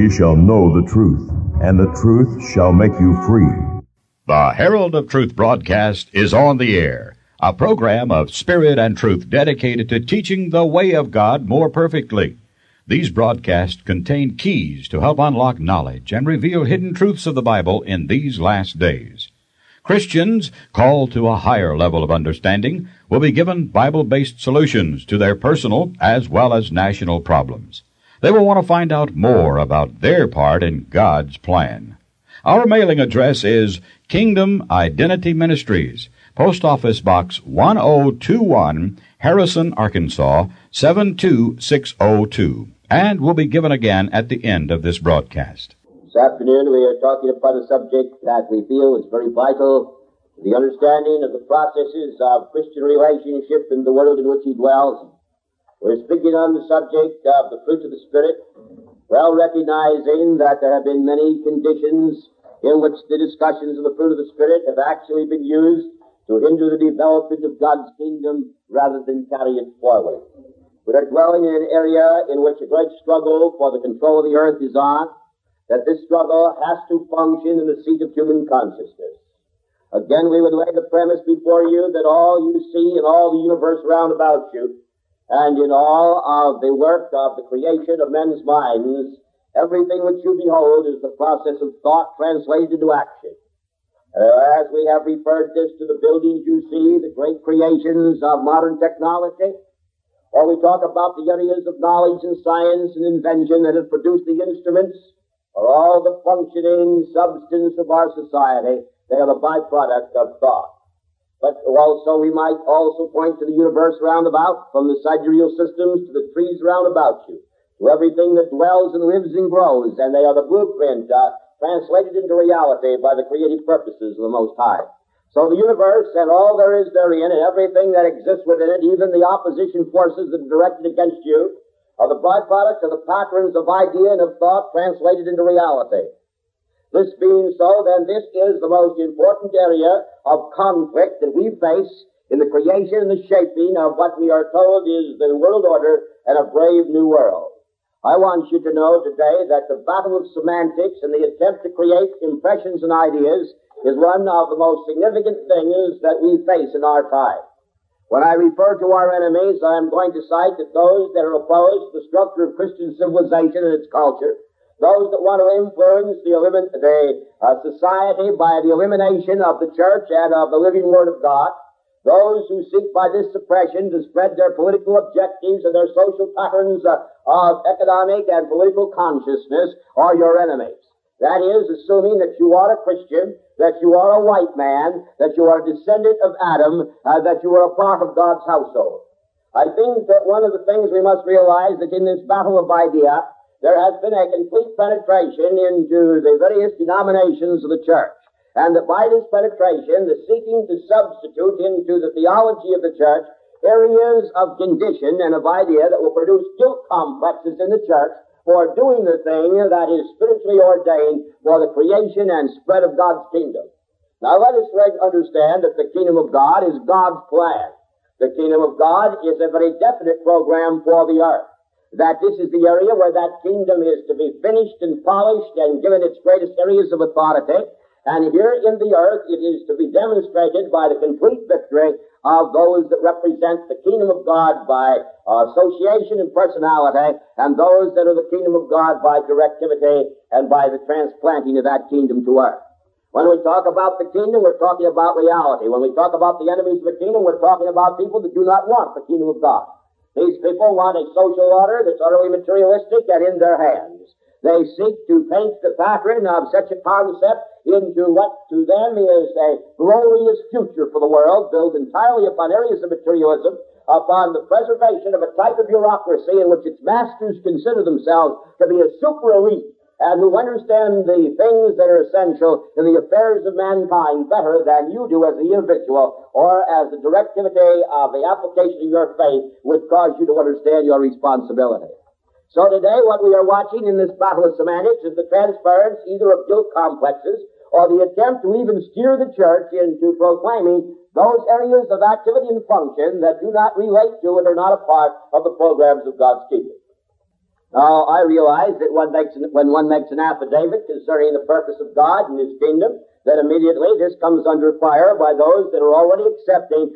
ye shall know the truth, and the truth shall make you free. The Herald of Truth broadcast is on the air, a program of spirit and truth dedicated to teaching the way of God more perfectly. These broadcasts contain keys to help unlock knowledge and reveal hidden truths of the Bible in these last days. Christians called to a higher level of understanding will be given Bible-based solutions to their personal as well as national problems. They will want to find out more about their part in God's plan. Our mailing address is Kingdom Identity Ministries, Post Office Box 1021, Harrison, Arkansas 72602, and will be given again at the end of this broadcast. This afternoon we are talking about a subject that we feel is very vital to the understanding of the processes of Christian relationship in the world in which he dwells. We're speaking on the subject of the fruit of the Spirit, well recognizing that there have been many conditions in which the discussions of the fruit of the Spirit have actually been used to hinder the development of God's kingdom rather than carry it forward. We are dwelling in an area in which a great struggle for the control of the earth is on, that this struggle has to function in the seat of human consciousness. Again, we would lay the premise before you that all you see in all the universe round about you, and in all of the work of the creation of men's minds, everything which you behold is the process of thought translated into action. As we have referred this to the buildings you see, the great creations of modern technology, or we talk about the areas of knowledge and science and invention that have produced the instruments, or all the functioning substance of our society, they are the byproduct of thought. But also we might also point to the universe round about, from the sidereal systems to the trees round about you, to everything that dwells and lives and grows, and they are the blueprint translated into reality by the creative purposes of the Most High. So the universe and all there is therein and everything that exists within it, even the opposition forces that are directed against you, are the byproduct of the patterns of idea and of thought translated into reality. This being so, then this is the most important area of conflict that we face in the creation and the shaping of what we are told is the world order and a brave new world. I want you to know today that the battle of semantics and the attempt to create impressions and ideas is one of the most significant things that we face in our time. When I refer to our enemies, I am going to cite that those that are opposed to the structure of Christian civilization and its culture, those that want to influence the society by the elimination of the church and of the living Word of God, those who seek by this suppression to spread their political objectives and their social patterns of economic and political consciousness are your enemies. That is, assuming that you are a Christian, that you are a white man, that you are a descendant of Adam, that you are a part of God's household. I think that one of the things we must realize that in this battle of idea, there has been a complete penetration into the various denominations of the church. And that by this penetration, the seeking to substitute into the theology of the church areas of condition and of idea that will produce guilt complexes in the church for doing the thing that is spiritually ordained for the creation and spread of God's kingdom. Now let us understand that the kingdom of God is God's plan. The kingdom of God is a very definite program for the earth. That this is the area where that kingdom is to be finished and polished and given its greatest areas of authority. And here in the earth it is to be demonstrated by the complete victory of those that represent the kingdom of God by association and personality, and those that are the kingdom of God by directivity and by the transplanting of that kingdom to earth. When we talk about the kingdom, we're talking about reality. When we talk about the enemies of the kingdom, we're talking about people that do not want the kingdom of God. These people want a social order that's utterly materialistic and in their hands. They seek to paint the pattern of such a concept into what to them is a glorious future for the world, built entirely upon areas of materialism, upon the preservation of a type of bureaucracy in which its masters consider themselves to be a super elite and who understand the things that are essential in the affairs of mankind better than you do as an individual or as the directivity of the application of your faith would cause you to understand your responsibility. So today what we are watching in this battle of semantics is the transference either of guilt complexes or the attempt to even steer the church into proclaiming those areas of activity and function that do not relate to and are not a part of the programs of God's kingdom. Now, I realize that when one makes an affidavit concerning the purpose of God and His kingdom, that immediately this comes under fire by those that are already accepting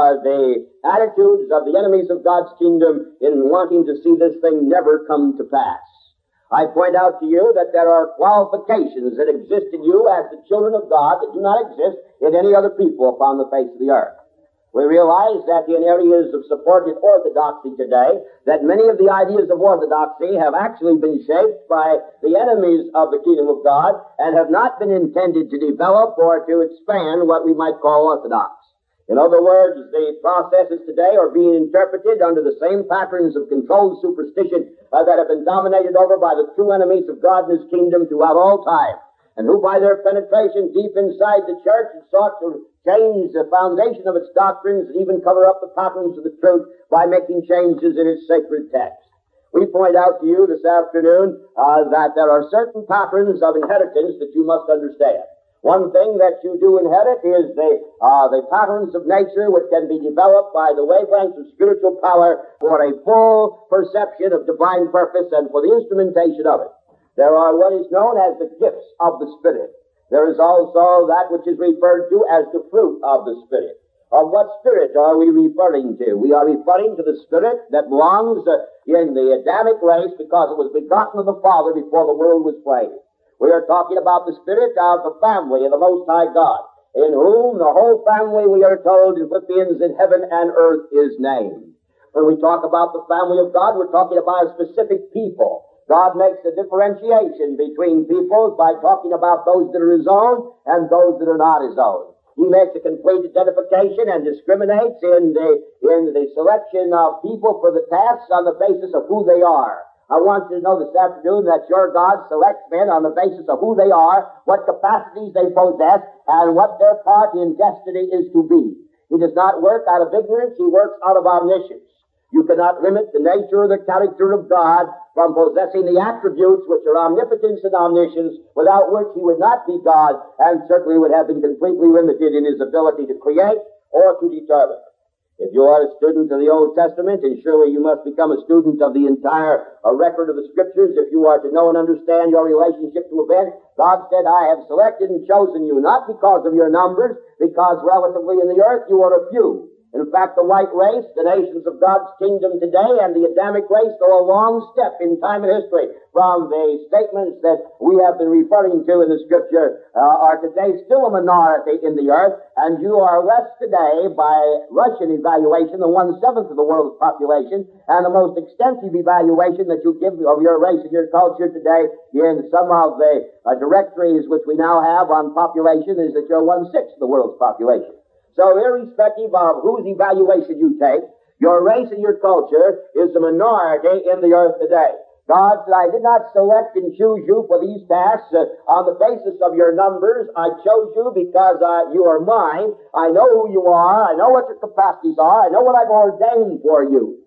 the attitudes of the enemies of God's kingdom in wanting to see this thing never come to pass. I point out to you that there are qualifications that exist in you as the children of God that do not exist in any other people upon the face of the earth. We realize that in areas of supported orthodoxy today, that many of the ideas of orthodoxy have actually been shaped by the enemies of the kingdom of God and have not been intended to develop or to expand what we might call orthodox. In other words, the processes today are being interpreted under the same patterns of controlled superstition that have been dominated over by the true enemies of God and His kingdom throughout all time, and who by their penetration deep inside the church have sought to change the foundation of its doctrines and even cover up the patterns of the truth by making changes in its sacred text. We point out to you this afternoon that there are certain patterns of inheritance that you must understand. One thing that you do inherit is the patterns of nature which can be developed by the wavelengths of spiritual power for a full perception of divine purpose and for the instrumentation of it. There are what is known as the gifts of the Spirit. There is also that which is referred to as the fruit of the Spirit. Of what Spirit are we referring to? We are referring to the Spirit that belongs in the Adamic race because it was begotten of the Father before the world was framed. We are talking about the Spirit of the family of the Most High God, in whom the whole family, we are told in Philippians, in heaven and earth is named. When we talk about the family of God, we're talking about a specific people. God makes a differentiation between peoples by talking about those that are His own and those that are not His own. He makes a complete identification and discriminates in the selection of people for the tasks on the basis of who they are. I want you to know this afternoon that your God selects men on the basis of who they are, what capacities they possess, and what their part in destiny is to be. He does not work out of ignorance, He works out of omniscience. You cannot limit the nature or the character of God from possessing the attributes which are omnipotence and omniscience, without which He would not be God, and certainly would have been completely limited in His ability to create or to determine. If you are a student of the Old Testament, and surely you must become a student of the entire record of the Scriptures, if you are to know and understand your relationship to events, God said, I have selected and chosen you, not because of your numbers, because relatively in the earth you are a few. In fact, the white race, the nations of God's kingdom today, and the Adamic race go a long step in time and history from the statements that we have been referring to in the Scripture, are today still a minority in the earth, and you are less today by Russian evaluation than 1/7 of the world's population, and the most extensive evaluation that you give of your race and your culture today in some of the directories which we now have on population is that you're 1/6 of the world's population. So irrespective of whose evaluation you take, your race and your culture is the minority in the earth today. God said, I did not select and choose you for these tasks on the basis of your numbers. I chose you because you are mine. I know who you are. I know what your capacities are. I know what I've ordained for you.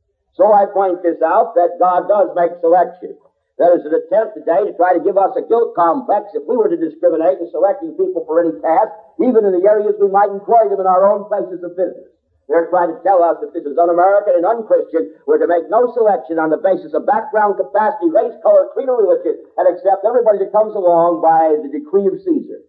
So I point this out that God does make selection. There is an attempt today to try to give us a guilt complex if we were to discriminate in selecting people for any task, even in the areas we might employ them in our own places of business. They're trying to tell us that this is un-American and un-Christian. We're to make no selection on the basis of background, capacity, race, color, creed, or religion, and accept everybody that comes along by the decree of Caesar.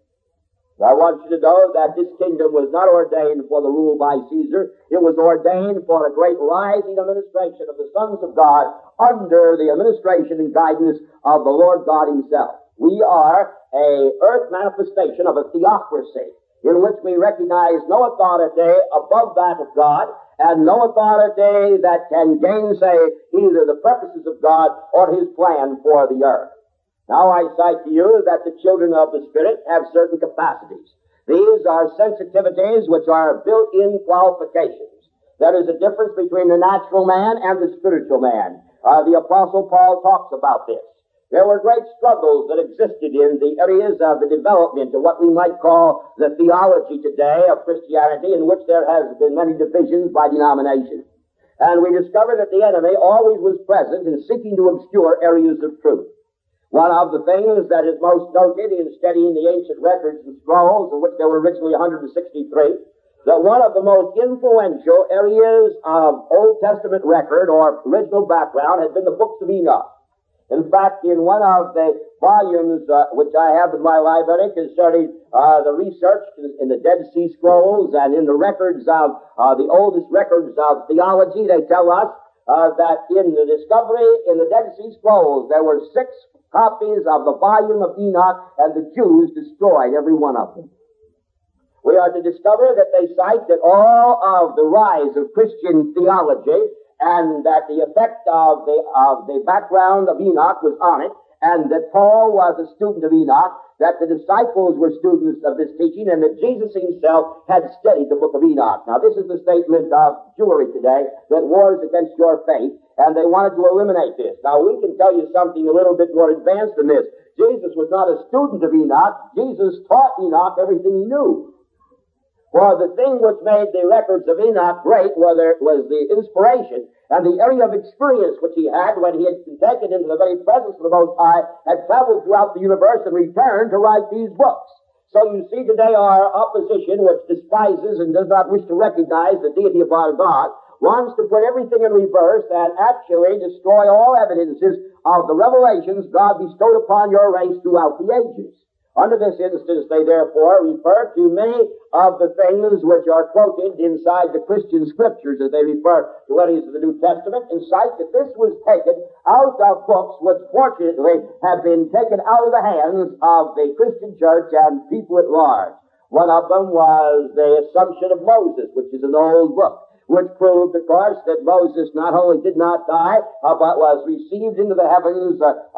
I want you to know that this kingdom was not ordained for the rule by Caesar. It was ordained for a great rising administration of the sons of God under the administration and guidance of the Lord God Himself. We are a earth manifestation of a theocracy in which we recognize no authority above that of God and no authority that can gainsay either the purposes of God or His plan for the earth. Now I cite to you that the children of the Spirit have certain capacities. These are sensitivities which are built-in qualifications. There is a difference between the natural man and the spiritual man. The Apostle Paul talks about this. There were great struggles that existed in the areas of the development of what we might call the theology today of Christianity, in which there has been many divisions by denomination. And we discover that the enemy always was present in seeking to obscure areas of truth. One of the things that is most noted in studying the ancient records and scrolls, of which there were originally 163, that one of the most influential areas of Old Testament record or original background had been the books of Enoch. In fact, in one of the volumes which I have in my library concerning the research in the Dead Sea Scrolls and in the records of the oldest records of theology, they tell us that in the discovery in the Dead Sea Scrolls there were 6 copies of the volume of Enoch, and the Jews destroyed every one of them. We are to discover that they cite that all of the rise of Christian theology and that the effect of the background of Enoch was on it, and that Paul was a student of Enoch, that the disciples were students of this teaching, and that Jesus himself had studied the book of Enoch. Now, this is the statement of Jewry today that wars against your faith, and they wanted to eliminate this. Now, we can tell you something a little bit more advanced than this. Jesus was not a student of Enoch. Jesus taught Enoch everything he knew. For the thing which made the records of Enoch great was the inspiration and the area of experience which he had when he had been taken into the very presence of the Most High, had traveled throughout the universe and returned to write these books. So you see today our opposition, which despises and does not wish to recognize the deity of our God, wants to put everything in reverse and actually destroy all evidences of the revelations God bestowed upon your race throughout the ages. Under this instance, they therefore refer to many of the things which are quoted inside the Christian scriptures as they refer to letters of the New Testament, and cite that this was taken out of books which fortunately have been taken out of the hands of the Christian church and people at large. One of them was the Assumption of Moses, which is an old book, which proved, of course, that Moses not only did not die, but was received into the heavens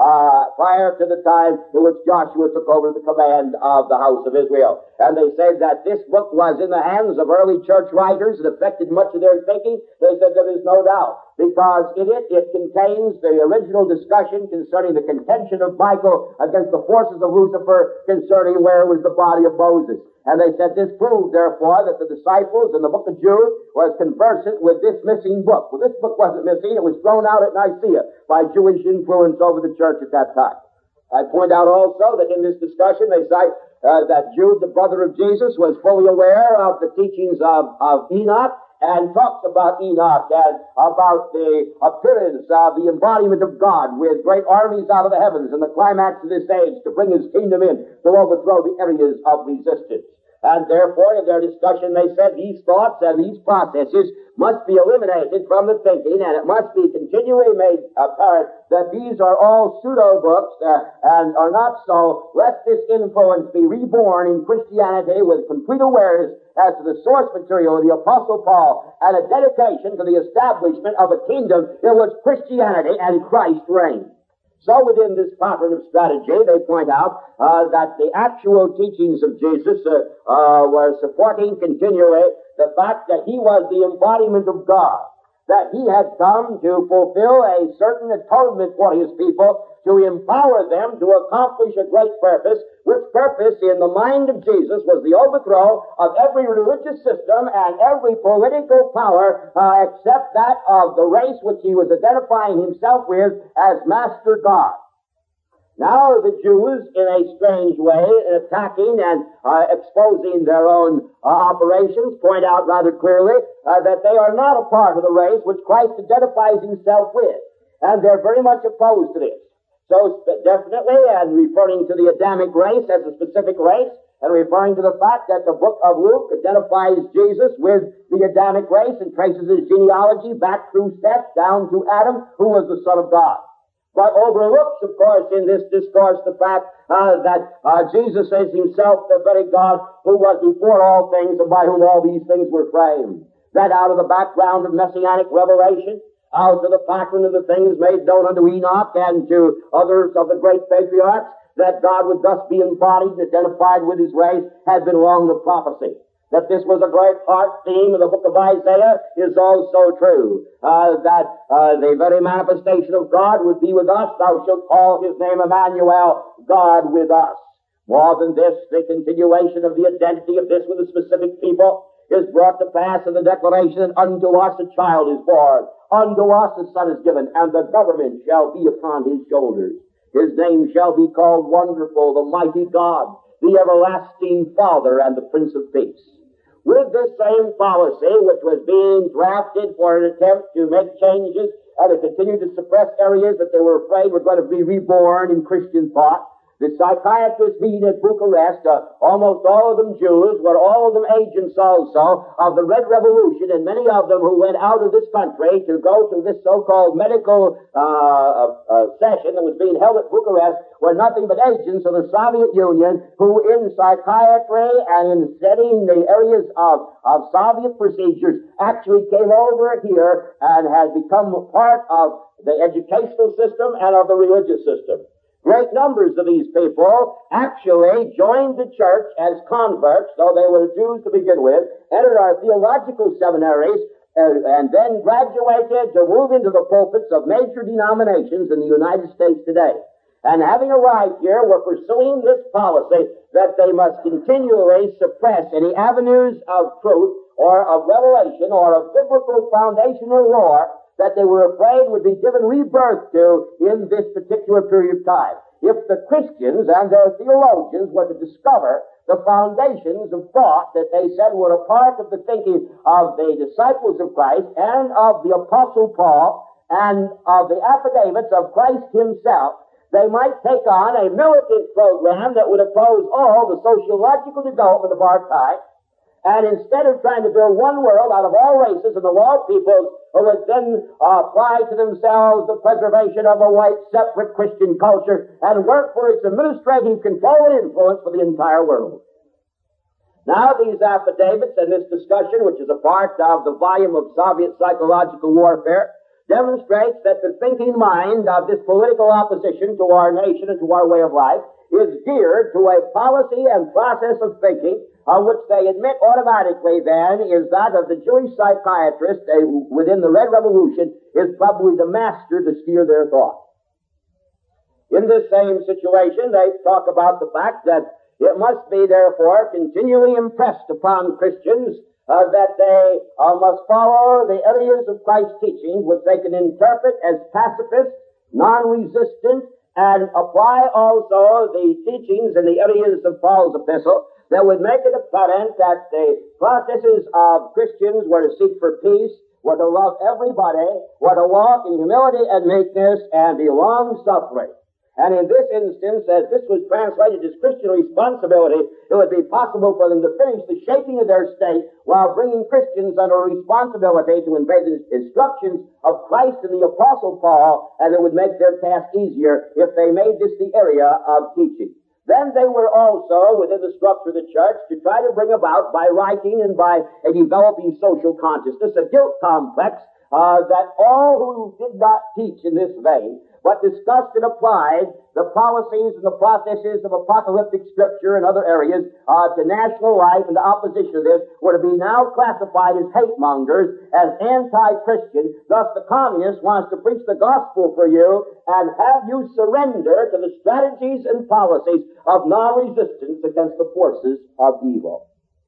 prior to the time in which Joshua took over the command of the house of Israel. And they said that this book was in the hands of early church writers. It affected much of their thinking. They said there is no doubt, because in it contains the original discussion concerning the contention of Michael against the forces of Lucifer concerning where was the body of Moses. And they said this proved, therefore, that the disciples in the book of Jude was conversant with this missing book. Well, this book wasn't missing. It was thrown out at Nicaea by Jewish influence over the church at that time. I point out also that in this discussion they cite that Jude, the brother of Jesus, was fully aware of the teachings of Enoch, and talks about Enoch and about the appearance of the embodiment of God with great armies out of the heavens and the climax of this age to bring his kingdom in to overthrow the areas of resistance. And therefore, in their discussion, they said these thoughts and these processes must be eliminated from the thinking, and it must be continually made apparent that these are all pseudo-books and are not so, lest this influence be reborn in Christianity with complete awareness as to the source material of the Apostle Paul and a dedication to the establishment of a kingdom in which Christianity and Christ reign. So within this pattern of strategy, they point out that the actual teachings of Jesus were supporting continually the fact that he was the embodiment of God, that he had come to fulfill a certain atonement for his people, to empower them to accomplish a great purpose, which purpose in the mind of Jesus was the overthrow of every religious system and every political power except that of the race which he was identifying himself with as Master God. Now the Jews, in a strange way, attacking and exposing their own operations, point out rather clearly that they are not a part of the race which Christ identifies himself with. And they're very much opposed to this. So definitely, and referring to the Adamic race as a specific race, and referring to the fact that the book of Luke identifies Jesus with the Adamic race and traces his genealogy back through Seth down to Adam, who was the Son of God. But overlooks, of course, in this discourse the fact that Jesus is himself the very God who was before all things and by whom all these things were framed. That out of the background of Messianic revelation, out of the pattern of the things made known unto Enoch and to others of the great patriarchs, that God would thus be embodied and identified with his race, had been long the prophecy. That this was a great heart theme of the book of Isaiah is also true. That the very manifestation of God would be with us. Thou shalt call his name Emmanuel, God with us. More than this, the continuation of the identity of this with a specific people is brought to pass in the declaration that unto us a child is born, unto us a son is given, and the government shall be upon his shoulders. His name shall be called Wonderful, the Mighty God, the Everlasting Father, and the Prince of Peace. with this same policy, which was being drafted for an attempt to make changes and to continue to suppress areas that they were afraid were going to be reborn in Christian thought. The psychiatrists meeting at Bucharest, almost all of them Jews, were all of them agents also of the Red Revolution, and many of them who went out of this country to go to this so-called medical session that was being held at Bucharest were nothing but agents of the Soviet Union who in psychiatry and in studying the areas of Soviet procedures actually came over here and had become part of the educational system and of the religious system. Great numbers of these people actually joined the church as converts, though they were Jews to begin with, entered our theological seminaries, and then graduated to move into the pulpits of major denominations in the United States today. And having arrived here, were pursuing this policy that they must continually suppress any avenues of truth or of revelation or of biblical foundational lore that they were afraid would be given rebirth to in this particular period of time. If the Christians and their theologians were to discover the foundations of thought that they said were a part of the thinking of the disciples of Christ and of the Apostle Paul and of the affidavits of Christ himself, they might take on a militant program that would oppose all the sociological development of our time. And instead of trying to build one world out of all races and of all peoples, who would then apply to themselves the preservation of a white, separate Christian culture and work for its administrative control and influence for the entire world. Now these affidavits and this discussion, which is a part of the volume of Soviet psychological warfare, demonstrates that the thinking mind of this political opposition to our nation and to our way of life is geared to a policy and process of thinking which they admit automatically then is that of the Jewish psychiatrist within the Red Revolution is probably the master to steer their thought. In this same situation, they talk about the fact that it must be, therefore, continually impressed upon Christians that they must follow the areas of Christ's teachings which they can interpret as pacifist, non-resistant, and apply also the teachings in the areas of Paul's epistle that would make it apparent that the processes of Christians were to seek for peace, were to love everybody, were to walk in humility and meekness and be long-suffering. And in this instance, as this was translated as Christian responsibility, it would be possible for them to finish the shaping of their state while bringing Christians under a responsibility to obey the instructions of Christ and the Apostle Paul, and it would make their task easier if they made this the area of teaching. Then they were also, within the structure of the church, to try to bring about, by writing and by a developing social consciousness, a guilt complex that all who did not teach in this vein, but discussed and applied the policies and the processes of apocalyptic scripture and other areas to national life and the opposition of this, were to be now classified as hate mongers, as anti-Christian. Thus the communist wants to preach the gospel for you and have you surrender to the strategies and policies of non-resistance against the forces of evil.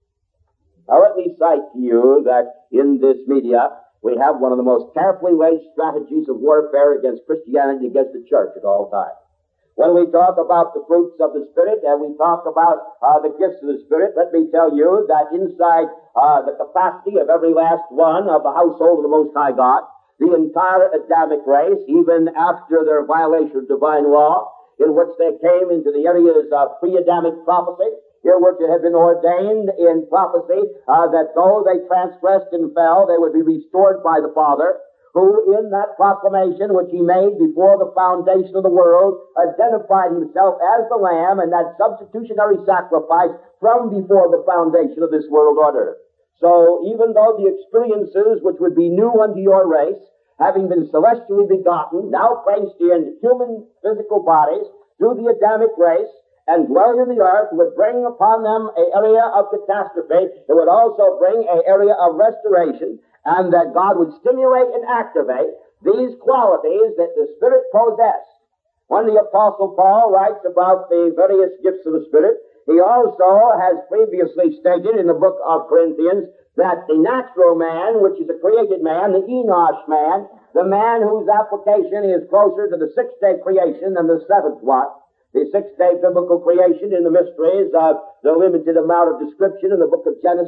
Now let me cite to you that in this media we have one of the most carefully laid strategies of warfare against Christianity, against the church at all times. When we talk about the fruits of the Spirit and we talk about the gifts of the Spirit, let me tell you that inside the capacity of every last one of the household of the Most High God, the entire Adamic race, even after their violation of divine law, in which they came into the areas of pre-Adamic prophecy, in which it had been ordained in prophecy that though they transgressed and fell, they would be restored by the Father, who in that proclamation which he made before the foundation of the world identified himself as the Lamb and that substitutionary sacrifice from before the foundation of this world order. So even though the experiences which would be new unto your race, having been celestially begotten, now placed in human physical bodies through the Adamic race, and dwelling in the earth, would bring upon them an area of catastrophe. It would also bring an area of restoration, and that God would stimulate and activate these qualities that the Spirit possessed. When the Apostle Paul writes about the various gifts of the Spirit, he also has previously stated in the book of Corinthians that the natural man, which is a created man, the Enosh man, the man whose application is closer to the sixth-day creation than the seventh one, the sixth-day biblical creation in the mysteries of the limited amount of description in the book of Genesis,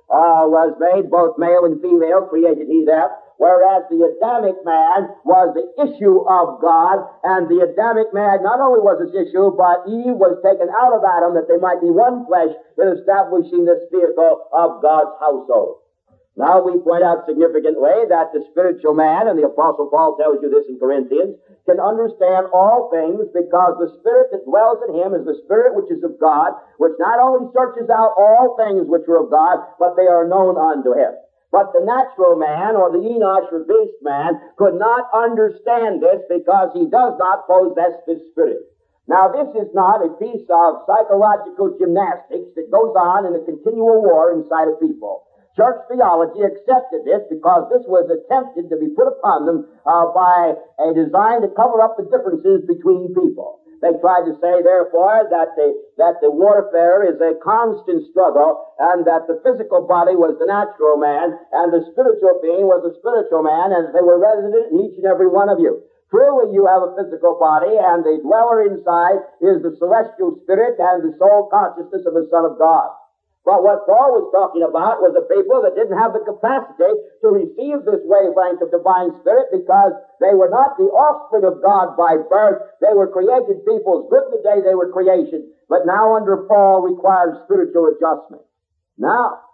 was made both male and female, created he them, whereas the Adamic man was the issue of God, and the Adamic man not only was his issue, but Eve was taken out of Adam that they might be one flesh in establishing this vehicle of God's household. Now we point out significantly that the spiritual man, and the Apostle Paul tells you this in Corinthians, can understand all things because the Spirit that dwells in him is the Spirit which is of God, which not only searches out all things which are of God, but they are known unto him. But the natural man, or the Enosh or beast man, could not understand this because he does not possess this Spirit. Now this is not a piece of psychological gymnastics that goes on in a continual war inside of people. Church theology accepted this because this was attempted to be put upon them by a design to cover up the differences between people. They tried to say, therefore, that the warfare is a constant struggle, and that the physical body was the natural man, and the spiritual being was the spiritual man, and they were resident in each and every one of you. Truly, you have a physical body, and the dweller inside is the celestial spirit and the soul consciousness of the Son of God. But what Paul was talking about was the people that didn't have the capacity to receive this wavelength of divine spirit because they were not the offspring of God by birth. They were created peoples, good the day they were creation, but now under Paul required spiritual adjustment. Now,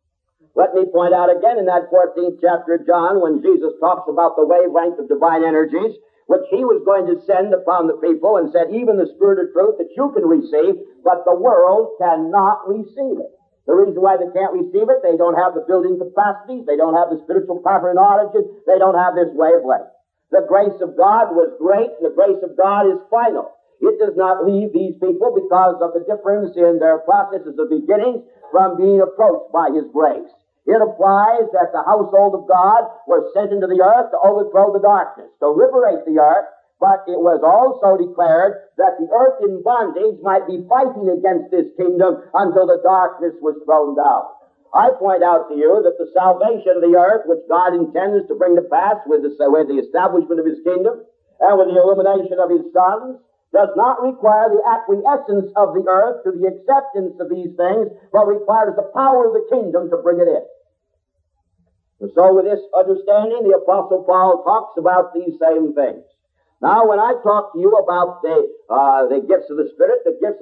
let me point out again in that 14th chapter of John when Jesus talks about the wavelength of divine energies, which he was going to send upon the people, and said, even the Spirit of truth that you can receive, but the world cannot receive it. The reason why they can't receive it, they don't have the building capacities, they don't have the spiritual power and knowledge, they don't have this wavelength. The grace of God was great, and the grace of God is final. It does not leave these people because of the difference in their processes of beginnings from being approached by His grace. It applies that the household of God was sent into the earth to overthrow the darkness, to liberate the earth, but it was also declared that the earth in bondage might be fighting against this kingdom until the darkness was thrown down. I point out to you that the salvation of the earth, which God intends to bring to pass with the establishment of His kingdom and with the illumination of His sons, does not require the acquiescence of the earth to the acceptance of these things, but requires the power of the kingdom to bring it in. And so with this understanding, the Apostle Paul talks about these same things. Now, when I talk to you about the gifts of the Spirit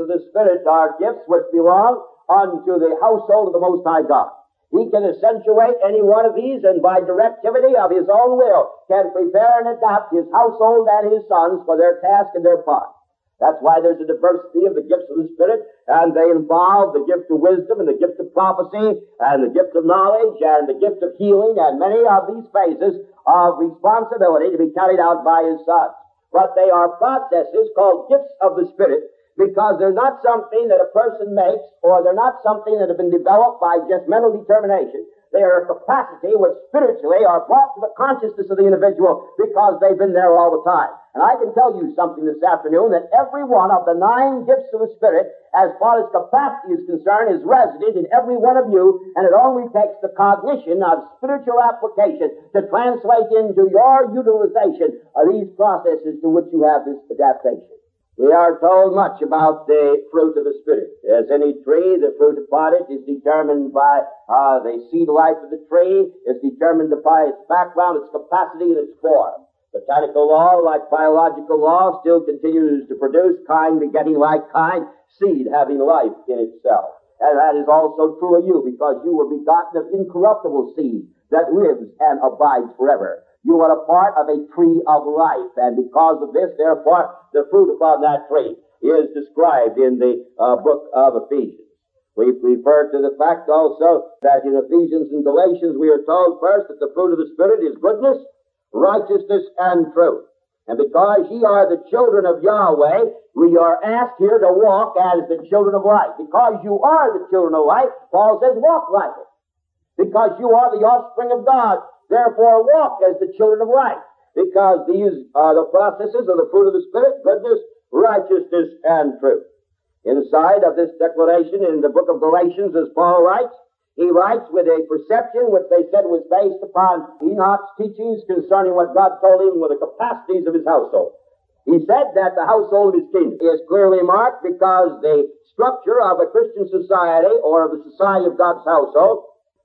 are gifts which belong unto the household of the Most High God. He can accentuate any one of these, and by directivity of His own will, can prepare and adapt His household and His sons for their task and their part. That's why there's a diversity of the gifts of the Spirit, and they involve the gift of wisdom and the gift of prophecy and the gift of knowledge and the gift of healing and many of these phases of responsibility to be carried out by His sons. But they are processes called gifts of the Spirit because they're not something that a person makes, or they're not something that have been developed by just mental determination. They are a capacity which spiritually are brought to the consciousness of the individual because they've been there all the time. And I can tell you something this afternoon, that every one of the 9 gifts of the Spirit, as far as capacity is concerned, is resident in every one of you, and it only takes the cognition of spiritual application to translate into your utilization of these processes to which you have this adaptation. We are told much about the fruit of the Spirit. As any tree, the fruit upon it is determined by the seed life of the tree, is determined by its background, its capacity, and its form. Botanical law, like biological law, still continues to produce kind begetting like kind, seed having life in itself. And that is also true of you, because you were begotten of incorruptible seed that lives and abides forever. You are a part of a tree of life, and because of this, therefore, the fruit upon that tree is described in the book of Ephesians. We refer to the fact also that in Ephesians and Galatians we are told first that the fruit of the Spirit is goodness, righteousness, and truth. And because ye are the children of Yahweh, we are asked here to walk as the children of light. Because you are the children of light, Paul says, walk like it. Because you are the offspring of God, therefore walk as the children of light. Because these are the processes of the fruit of the Spirit, goodness, righteousness, and truth. Inside of this declaration in the book of Galatians, as Paul writes, he writes with a perception which they said was based upon Enoch's teachings concerning what God told him with the capacities of his household. He said that the household of his kingdom is clearly marked because the structure of a Christian society or of the society of God's household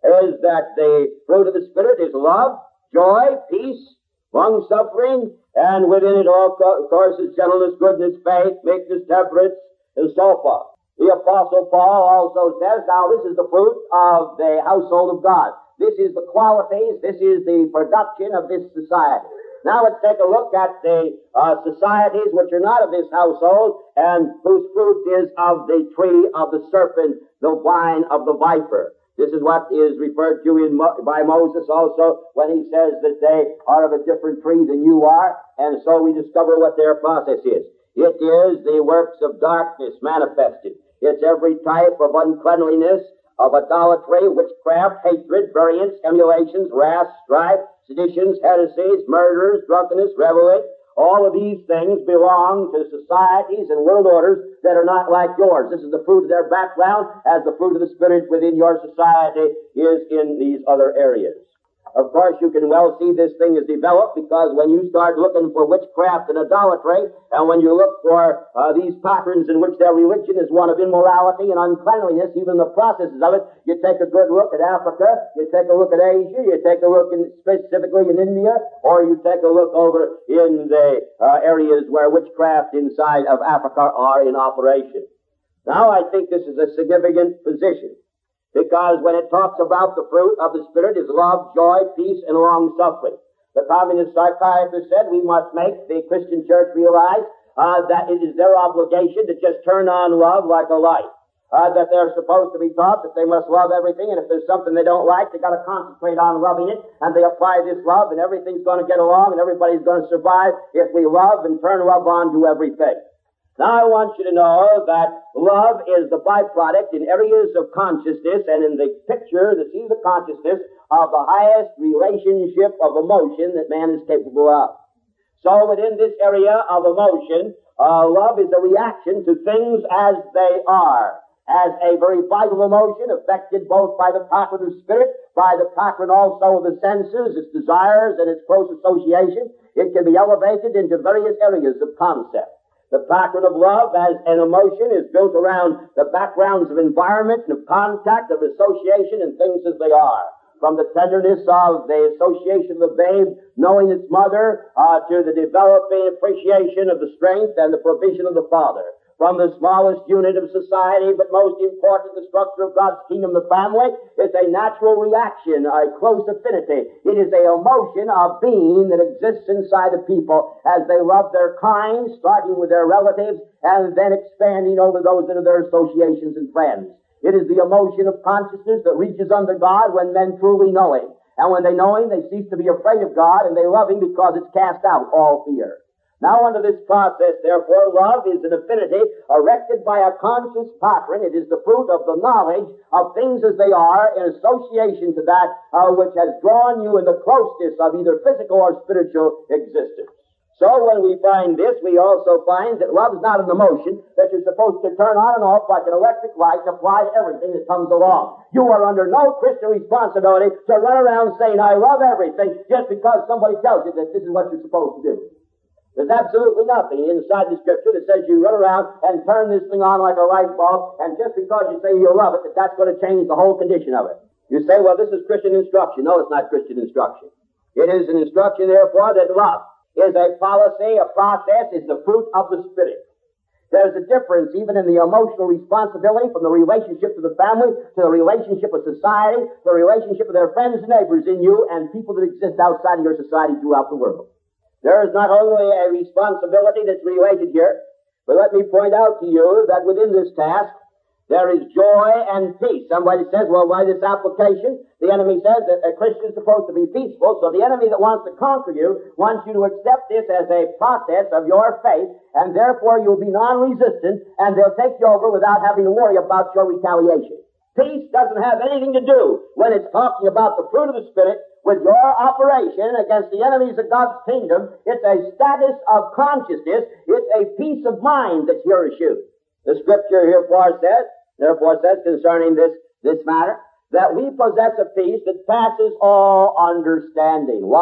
is that the fruit of the Spirit is love, joy, peace, long-suffering, and within it all, of course, is gentleness, goodness, faith, meekness, temperance, and so forth. The Apostle Paul also says, now this is the fruit of the household of God. This is the qualities, this is the production of this society. Now let's take a look at the societies which are not of this household and whose fruit is of the tree of the serpent, the vine of the viper. This is what is referred to by Moses also when he says that they are of a different tree than you are, and so we discover what their process is. It is the works of darkness manifested. It's every type of uncleanliness, of idolatry, witchcraft, hatred, variance, emulations, wrath, strife, seditions, heresies, murders, drunkenness, revelry. All of these things belong to societies and world orders that are not like yours. This is the fruit of their background, as the fruit of the Spirit within your society is in these other areas. Of course, you can well see this thing is developed because when you start looking for witchcraft and idolatry, and when you look for these patterns in which their religion is one of immorality and uncleanliness, even the processes of it, you take a good look at Africa, you take a look at Asia, you take a look specifically in India, or you take a look over in the areas where witchcraft inside of Africa are in operation. Now, I think this is a significant position. Because when it talks about the fruit of the Spirit is love, joy, peace, and long-suffering. The communist psychiatrist said we must make the Christian church realize that it is their obligation to just turn on love like a light. That they're supposed to be taught that they must love everything, and if there's something they don't like, they got to concentrate on loving it, and they apply this love, and everything's going to get along, and everybody's going to survive if we love and turn love on to everything. Now I want you to know that love is the byproduct in areas of consciousness and in the picture, the sea of the consciousness of the highest relationship of emotion that man is capable of. So within this area of emotion, love is a reaction to things as they are, as a very vital emotion affected both by the pattern of spirit, by the pattern also of the senses, its desires and its close association. It can be elevated into various areas of concept. The pattern of love as an emotion is built around the backgrounds of environment and of contact, of association and things as they are. From the tenderness of the association of the babe, knowing its mother, to the developing appreciation of the strength and the provision of the father. From the smallest unit of society, but most important, the structure of God's kingdom, the family, is a natural reaction, a close affinity. It is an emotion of being that exists inside of people as they love their kind, starting with their relatives, and then expanding over those that are their associations and friends. It is the emotion of consciousness that reaches unto God when men truly know Him. And when they know Him, they cease to be afraid of God, and they love Him because it's cast out all fear. Now, under this process, therefore, love is an affinity erected by a conscious pattern. It is the fruit of the knowledge of things as they are in association to that which has drawn you in the closeness of either physical or spiritual existence. So when we find this, we also find that love is not an emotion that you're supposed to turn on and off like an electric light and apply to everything that comes along. You are under no Christian responsibility to run around saying, I love everything, just because somebody tells you that this is what you're supposed to do. There's absolutely nothing inside the Scripture that says you run around and turn this thing on like a light bulb, and just because you say you love it, that's going to change the whole condition of it. You say, well, this is Christian instruction. No, it's not Christian instruction. It is an instruction, therefore, that love is a policy, a process, is the fruit of the Spirit. There's a difference even in the emotional responsibility from the relationship to the family, to the relationship with society, the relationship with their friends and neighbors in you, and people that exist outside of your society throughout the world. There is not only a responsibility that's related here, but let me point out to you that within this task, there is joy and peace. Somebody says, well, why this application? The enemy says that a Christian is supposed to be peaceful, so the enemy that wants to conquer you wants you to accept this as a process of your faith, and therefore you'll be non-resistant, and they'll take you over without having to worry about your retaliation. Peace doesn't have anything to do when it's talking about the fruit of the Spirit with your operation against the enemies of God's kingdom. It's a status of consciousness. It's a peace of mind that's your issue. The Scripture therefore says concerning this matter, that we possess a peace that passes all understanding. Why?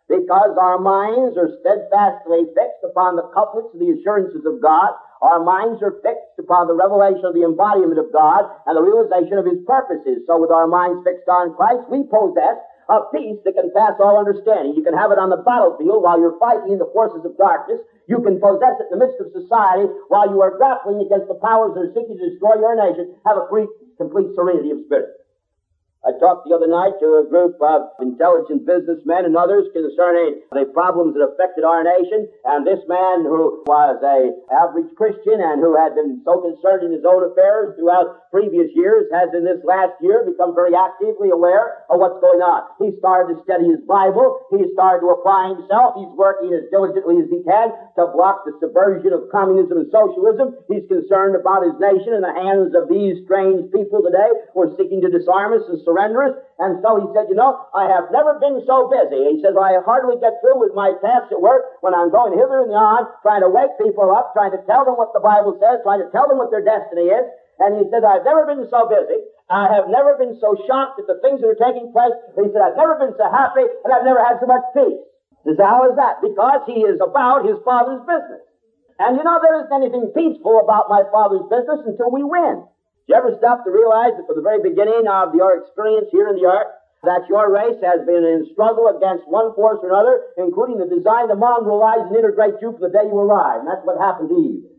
because our minds are steadfastly fixed upon the covenants and the assurances of God. Our minds are fixed upon the revelation of the embodiment of God and the realization of His purposes. So with our minds fixed on Christ, we possess a peace that can pass all understanding. You can have it on the battlefield while you're fighting the forces of darkness. You can possess it in the midst of society while you are grappling against the powers that are seeking to destroy your nation. Have a complete serenity of spirit. I talked the other night to a group of intelligent businessmen and others concerning the problems that affected our nation, and this man who was an average Christian and who had been so concerned in his own affairs throughout previous years has in this last year become very actively aware of what's going on. He started to study his Bible. He started to apply himself. He's working as diligently as he can to block the subversion of communism and socialism. He's concerned about his nation in the hands of these strange people today who are seeking to disarm us and surrender us. And so he said, I have never been so busy. He says, I hardly get through with my tasks at work when I'm going hither and yon, trying to wake people up, trying to tell them what the Bible says, trying to tell them what their destiny is. And he said, I've never been so busy. I have never been so shocked at the things that are taking place. He said, I've never been so happy, and I've never had so much peace. He says, how is that? Because he is about his Father's business. And there isn't anything peaceful about my Father's business until we win. Did you ever stop to realize that from the very beginning of your experience here in the earth, that your race has been in struggle against one force or another, including the design to mongrelize and integrate you from the day you arrived? And that's what happened to Eve.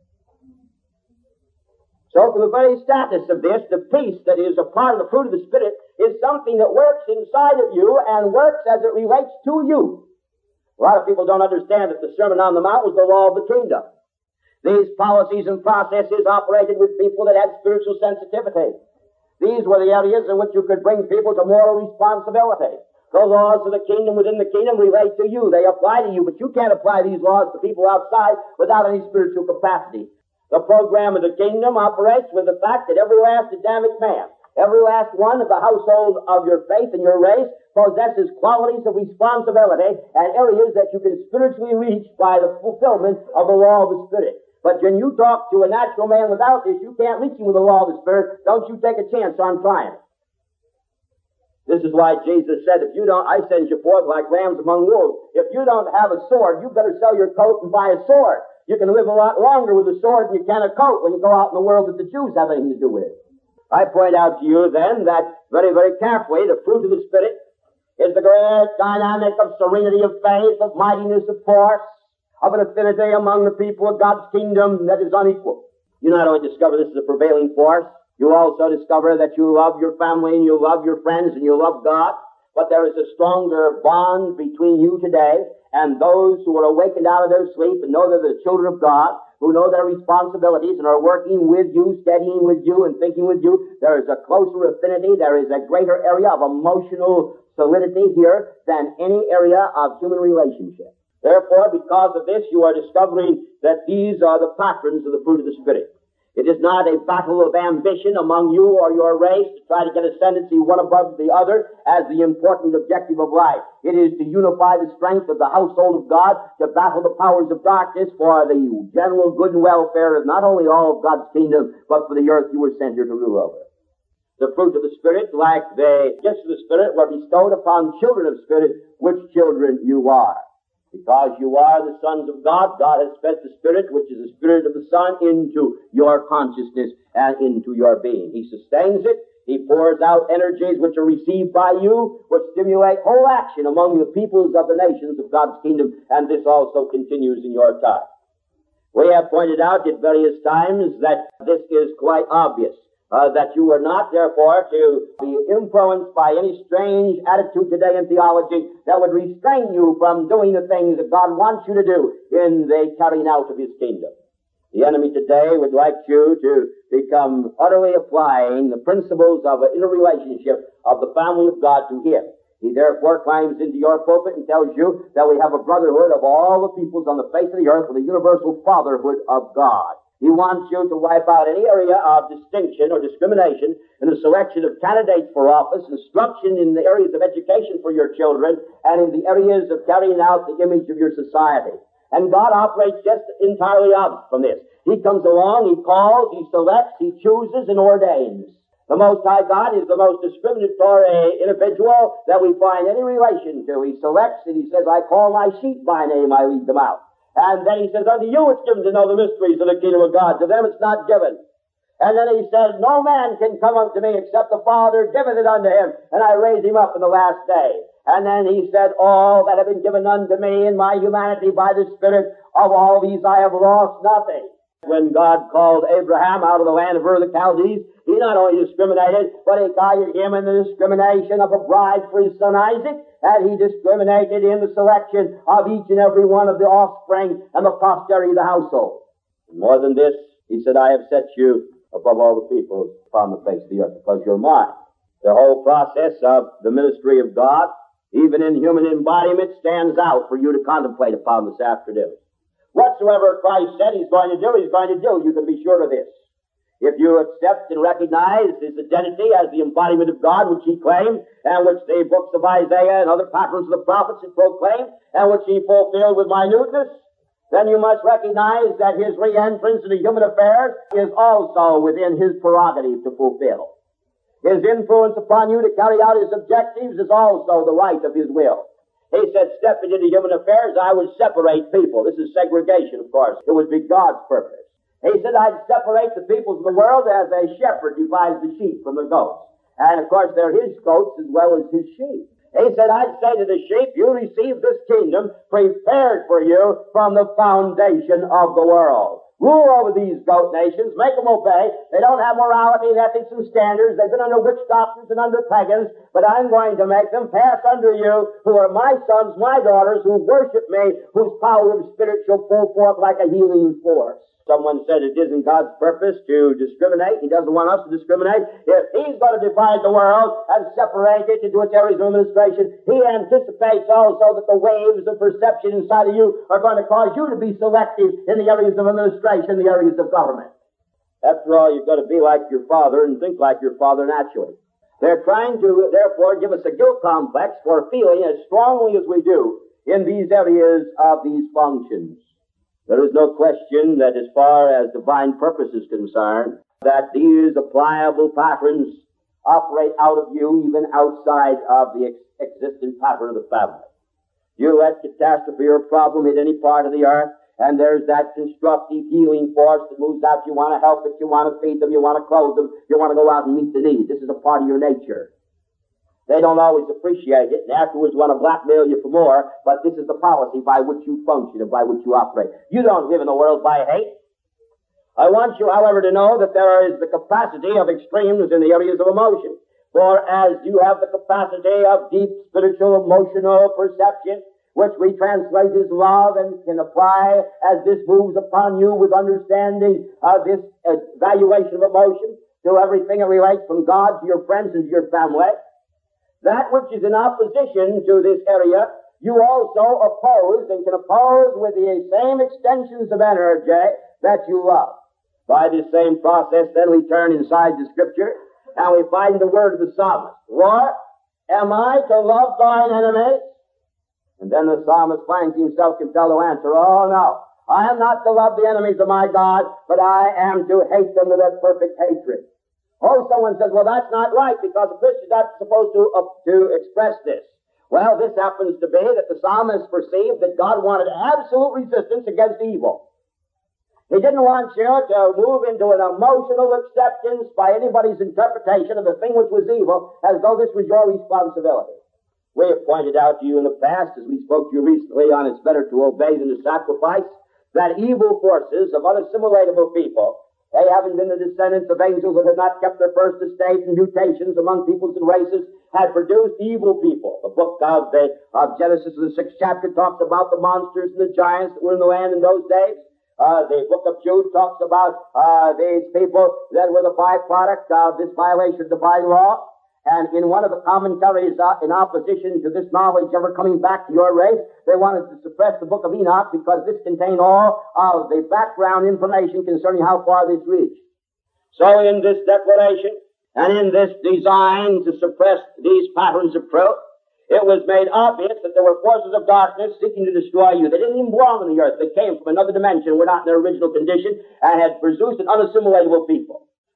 So from the very status of this, the peace that is a part of the fruit of the Spirit is something that works inside of you and works as it relates to you. A lot of people don't understand that the Sermon on the Mount was the law of the kingdom. These policies and processes operated with people that had spiritual sensitivity. These were the areas in which you could bring people to moral responsibility. The laws of the kingdom within the kingdom relate to you. They apply to you, but you can't apply these laws to people outside without any spiritual capacity. The program of the kingdom operates with the fact that every last Adamic man, every last one of the household of your faith and your race possesses qualities of responsibility and areas that you can spiritually reach by the fulfillment of the law of the Spirit. But when you talk to a natural man without this, you can't reach him with the law of the Spirit. Don't you take a chance on trying it. This is why Jesus said, I send you forth like lambs among wolves. If you don't have a sword, you better sell your coat and buy a sword. You can live a lot longer with a sword than you can a coat when you go out in the world that the Jews have anything to do with. I point out to you then that very, very carefully the fruit of the Spirit is the great dynamic of serenity of faith, of mightiness of force, of an affinity among the people of God's kingdom that is unequal. You not only discover this is a prevailing force, you also discover that you love your family and you love your friends and you love God, but there is a stronger bond between you today and those who are awakened out of their sleep and know they're the children of God, who know their responsibilities and are working with you, studying with you, and thinking with you. There is a closer affinity. There is a greater area of emotional solidity here than any area of human relationship. Therefore, because of this, you are discovering that these are the patrons of the fruit of the Spirit. It is not a battle of ambition among you or your race to try to get ascendancy one above the other as the important objective of life. It is to unify the strength of the household of God, to battle the powers of darkness for the general good and welfare of not only all of God's kingdom, but for the earth you were sent here to rule over. The fruit of the Spirit, like the gifts of the Spirit, were bestowed upon children of the Spirit, which children you are. Because you are the sons of God, God has fed the Spirit, which is the Spirit of the Son, into your consciousness and into your being. He sustains it. He pours out energies which are received by you, which stimulate whole action among the peoples of the nations of God's kingdom, and this also continues in your time. We have pointed out at various times that this is quite obvious. That you are not, therefore, to be influenced by any strange attitude today in theology that would restrain you from doing the things that God wants you to do in the carrying out of His kingdom. The enemy today would like you to become utterly applying the principles of an interrelationship of the family of God to Him. He therefore climbs into your pulpit and tells you that we have a brotherhood of all the peoples on the face of the earth with a universal fatherhood of God. He wants you to wipe out any area of distinction or discrimination in the selection of candidates for office, instruction in the areas of education for your children, and in the areas of carrying out the image of your society. And God operates just entirely out from this. He comes along, He calls, He selects, He chooses, and ordains. The Most High God is the most discriminatory individual that we find any relation to. He selects and he says, I call my sheep by name, I lead them out. And then he says, unto you it's given to know the mysteries of the kingdom of God. To them it's not given. And then he said, no man can come unto me except the Father giveth it unto him, and I raise him up in the last day. And then he said, all that have been given unto me in my humanity by the Spirit, of all these I have lost nothing. When God called Abraham out of the land of Ur of the Chaldees, he not only discriminated, but he guided him in the discrimination of a bride for his son Isaac, and he discriminated in the selection of each and every one of the offspring and the posterity of the household. And more than this, he said, I have set you above all the people upon the face of the earth, because you're mine. The whole process of the ministry of God, even in human embodiment, stands out for you to contemplate upon this afternoon. Whatsoever Christ said he's going to do, he's going to do. You can be sure of this. If you accept and recognize his identity as the embodiment of God, which he claimed, and which the books of Isaiah and other patterns of the prophets had proclaimed, and which he fulfilled with minuteness, then you must recognize that his re-entrance into human affairs is also within his prerogative to fulfill. His influence upon you to carry out his objectives is also the right of his will. He said, step into human affairs, I would separate people. This is segregation, of course. It would be God's purpose. He said, I'd separate the peoples of the world as a shepherd divides the sheep from the goats. And, of course, they're his goats as well as his sheep. He said, I'd say to the sheep, you receive this kingdom prepared for you from the foundation of the world. Rule over these goat nations, make them obey. They don't have morality and ethics and standards. They've been under witch doctors and under pagans, but I'm going to make them pass under you, who are my sons, my daughters, who worship me, whose power of spirit shall pull forth like a healing force. Someone said it isn't God's purpose to discriminate. He doesn't want us to discriminate. If he's going to divide the world and separate it into its areas of administration, he anticipates also that the waves of perception inside of you are going to cause you to be selective in the areas of administration, the areas of government. After all, you've got to be like your father and think like your father naturally. They're trying to, therefore, give us a guilt complex for feeling as strongly as we do in these areas of these functions. There is no question that as far as divine purpose is concerned, that these applicable patterns operate out of you even outside of the existent pattern of the family. You let catastrophe or problem hit any part of the earth, and there's that constructive healing force that moves out. You want to help it, you want to feed them, you want to clothe them, you want to go out and meet the need. This is a part of your nature. They don't always appreciate it, and afterwards want to blackmail you for more, but this is the policy by which you function and by which you operate. You don't live in the world by hate. I want you, however, to know that there is the capacity of extremes in the areas of emotion. For as you have the capacity of deep spiritual, emotional perception, which we translate as love and can apply as this moves upon you with understanding of this evaluation of emotion to everything that relates from God to your friends and to your family, that which is in opposition to this area, you also oppose and can oppose with the same extensions of energy that you love. By this same process, then we turn inside the Scripture and we find the word of the psalmist. Lord, am I to love thine enemies? And then the psalmist finds himself compelled to answer, oh no, I am not to love the enemies of my God, but I am to hate them with a perfect hatred. Oh, someone says, well, that's not right, because a Christian's not supposed to express this. Well, this happens to be that the psalmist perceived that God wanted absolute resistance against evil. He didn't want you to move into an emotional acceptance by anybody's interpretation of the thing which was evil, as though this was your responsibility. We have pointed out to you in the past, as we spoke to you recently on it's better to obey than to sacrifice, that evil forces of unassimilatable people, they haven't been the descendants of angels that had not kept their first estate, and mutations among peoples and races had produced evil people. The book of Genesis, in the 6th chapter, talks about the monsters and the giants that were in the land in those days. The book of Jude talks about these people that were the byproduct of this violation of divine law. And in one of the commentaries in opposition to this knowledge ever coming back to your race, they wanted to suppress the book of Enoch because this contained all of the background information concerning how far this reached. So in this declaration and in this design to suppress these patterns of truth, it was made obvious that there were forces of darkness seeking to destroy you. They didn't even belong on the earth. They came from another dimension, were not in their original condition, and had produced an unassimilatable people.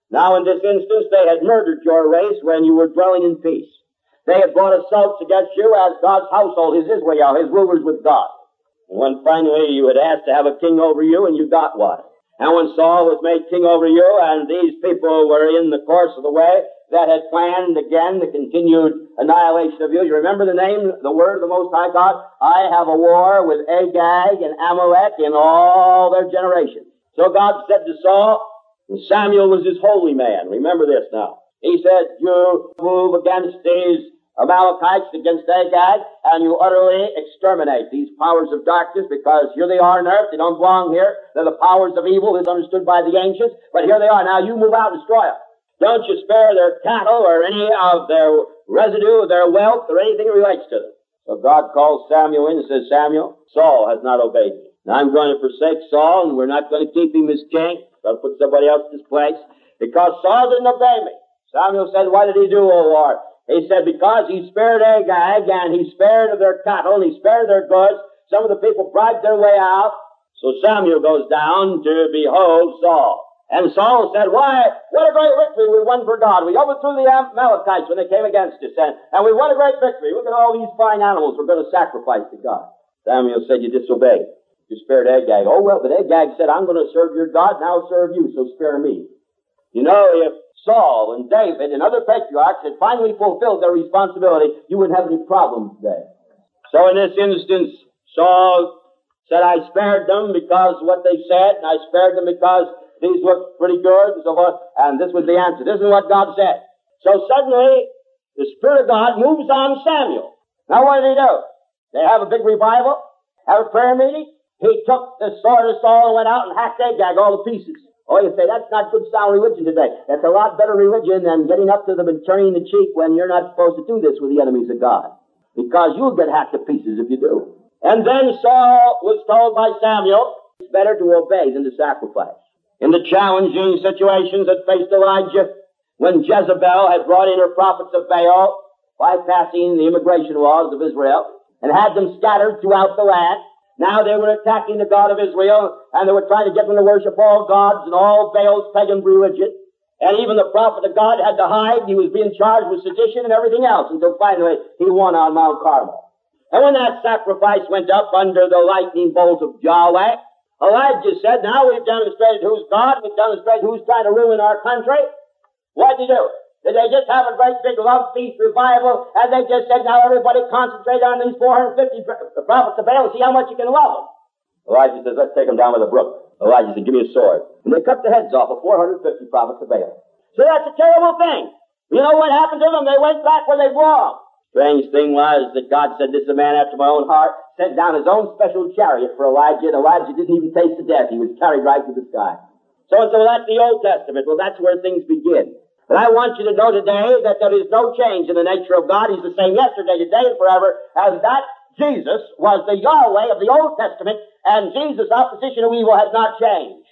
Now, in this instance, they had murdered your race when you were dwelling in peace. They had brought assaults against you as God's household, His Israel, His rulers with God. And when finally you had asked to have a king over you, and you got one. And when Saul was made king over you, and these people were in the course of the way that had planned again the continued annihilation of you, you remember the name, the word of the Most High God? I have a war with Agag and Amalek in all their generations. So God said to Saul, and Samuel was his holy man. Remember this now. He said, you move against these Amalekites, against Agag, and you utterly exterminate these powers of darkness, because here they are on earth. They don't belong here. They're the powers of evil as understood by the ancients, but here they are. Now you move out and destroy them. Don't you spare their cattle or any of their residue, their wealth, or anything that relates to them. So God calls Samuel in and says, Samuel, Saul has not obeyed me. Now I'm going to forsake Saul, and we're not going to keep him as king. Got to put somebody else in his place, because Saul didn't obey me. Samuel said, what did he do, O Lord? He said, because he spared Agag, and he spared their cattle, and he spared their goods. Some of the people bribed their way out. So Samuel goes down to behold Saul. And Saul said, why, what a great victory we won for God. We overthrew the Amalekites when they came against us, and we won a great victory. Look at all these fine animals we're going to sacrifice to God. Samuel said, you disobeyed. You spared Agag. Oh, well, but Agag said, I'm going to serve your God, and I'll serve you, so spare me. You know, if Saul and David and other patriarchs had finally fulfilled their responsibility, you wouldn't have any problems today. So in this instance, Saul said, I spared them because of what they said, and I spared them because these looked pretty good, and so forth, and this was the answer. This is what God said. So suddenly, the Spirit of God moves on Samuel. Now what did he do? They have a big revival, have a prayer meeting. He took the sword of Saul and went out and hacked Agag all to pieces. Oh, you say, that's not good sound religion today. That's a lot better religion than getting up to them and turning the cheek when you're not supposed to do this with the enemies of God. Because you'll get hacked to pieces if you do. And then Saul was told by Samuel, it's better to obey than to sacrifice. In the challenging situations that faced Elijah, when Jezebel had brought in her prophets of Baal, bypassing the immigration laws of Israel, and had them scattered throughout the land, now they were attacking the God of Israel, and they were trying to get them to worship all gods and all Baal's pagan religion. And even the prophet of God had to hide. He was being charged with sedition and everything else, until finally he won on Mount Carmel. And when that sacrifice went up under the lightning bolt of Yahweh, Elijah said, now we've demonstrated who's God, we've demonstrated who's trying to ruin our country. What did you do? Did they just have a great big love feast revival, and they just said, now everybody concentrate on these 450 prophets of Baal and see how much you can love them? Elijah says, let's take them down by the brook. Elijah said, give me a sword. And they cut the heads off of 450 prophets of Baal. So that's a terrible thing. You know what happened to them? They went back where they belonged. Strange thing was that God said, this is a man after my own heart, sent down his own special chariot for Elijah, and Elijah didn't even taste the death. He was carried right to the sky. So that's the Old Testament. Well, that's where things begin. But I want you to know today that there is no change in the nature of God. He's the same yesterday, today, and forever. And that Jesus was the Yahweh of the Old Testament, and Jesus' opposition to evil has not changed.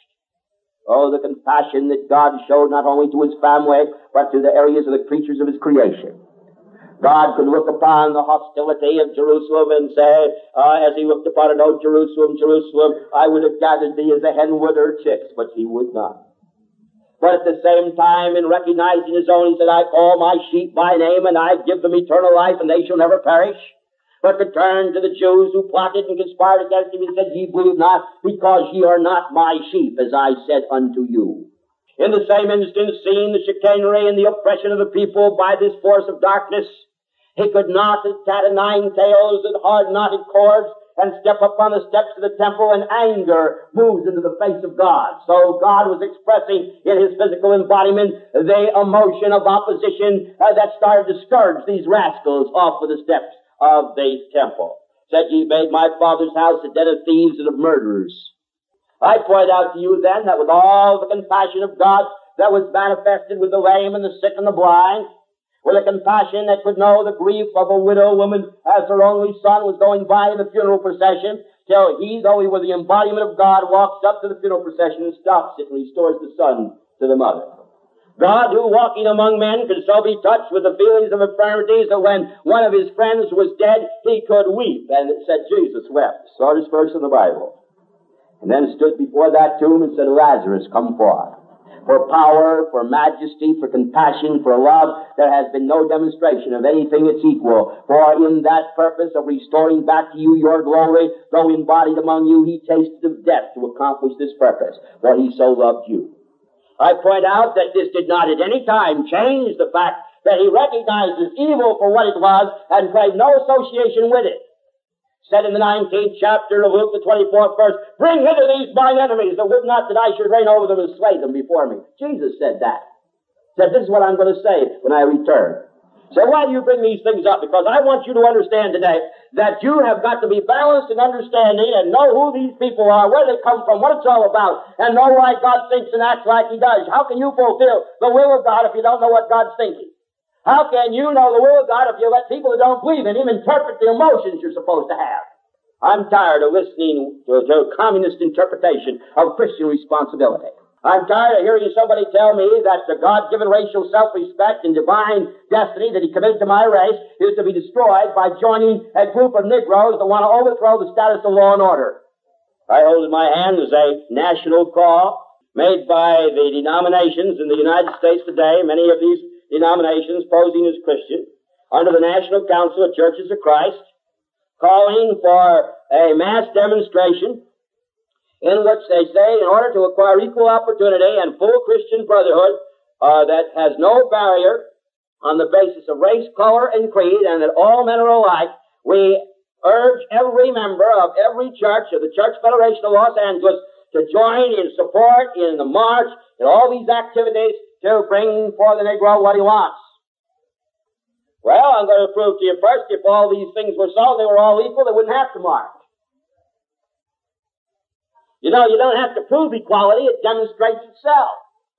Oh, the compassion that God showed not only to His family, but to the areas of the creatures of His creation. God could look upon the hostility of Jerusalem and say, as He looked upon it, oh, Jerusalem, Jerusalem, I would have gathered thee as a hen would her chicks, but He would not. But at the same time, in recognizing His own, He said, I call my sheep by name, and I give them eternal life, and they shall never perish. But returned to the Jews who plotted and conspired against Him, He said, ye believe not, because ye are not my sheep, as I said unto you. In the same instance, seeing the chicanery and the oppression of the people by this force of darkness, He could not, as cat o' nine tails and hard knotted cords, and step up on the steps of the temple, and anger moves into the face of God. So God was expressing in His physical embodiment the emotion of opposition that started to scourge these rascals off of the steps of the temple. Said, ye made my Father's house a den of thieves and of murderers. I point out to you then that with all the compassion of God that was manifested with the lame and the sick and the blind, with a compassion that could know the grief of a widow woman as her only son was going by in the funeral procession, till he, though he were the embodiment of God, walks up to the funeral procession and stops it and restores the son to the mother. God, who walking among men could so be touched with the feelings of infirmities that when one of His friends was dead, He could weep. And it said Jesus wept. Shortest verse in the Bible. And then stood before that tomb and said, Lazarus, come forth. For power, for majesty, for compassion, for love, there has been no demonstration of anything its equal. For in that purpose of restoring back to you your glory, though embodied among you, he tasted of death to accomplish this purpose, for he so loved you. I point out that this did not at any time change the fact that he recognizes evil for what it was and played no association with it. Said in the 19th chapter of Luke, the 24th verse, bring hither these mine enemies, that would not that I should reign over them and slay them before me. Jesus said that. Said, this is what I'm going to say when I return. So why do you bring these things up? Because I want you to understand today that you have got to be balanced in understanding and know who these people are, where they come from, what it's all about, and know why God thinks and acts like he does. How can you fulfill the will of God if you don't know what God's thinking? How can you know the will of God if you let people who don't believe in him interpret the emotions you're supposed to have? I'm tired of listening to a communist interpretation of Christian responsibility. I'm tired of hearing somebody tell me that the God-given racial self-respect and divine destiny that he committed to my race is to be destroyed by joining a group of Negroes that want to overthrow the status of law and order. I hold in my hands a national call made by the denominations in the United States today, many of these denominations posing as Christian, under the National Council of Churches of Christ, calling for a mass demonstration in which they say in order to acquire equal opportunity and full Christian brotherhood that has no barrier on the basis of race, color, and creed, and that all men are alike, we urge every member of every church of the Church Federation of Los Angeles to join in support in the march in all these activities to bring for the Negro what he wants. Well, I'm going to prove to you first, if all these things were so, they were all equal, they wouldn't have to march. You know, you don't have to prove equality, it demonstrates itself.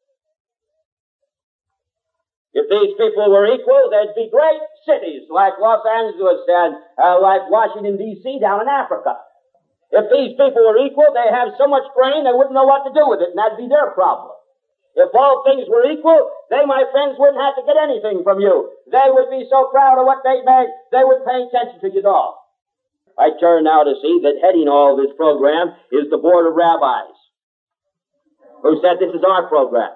If these people were equal, there'd be great cities like Los Angeles and like Washington, D.C. down in Africa. If these people were equal, they have so much grain they wouldn't know what to do with it, and that'd be their problem. If all things were equal, they, my friends, wouldn't have to get anything from you. They would be so proud of what they make, they wouldn't pay attention to you at all. I turn now to see that heading all this program is the Board of Rabbis, who said this is our program.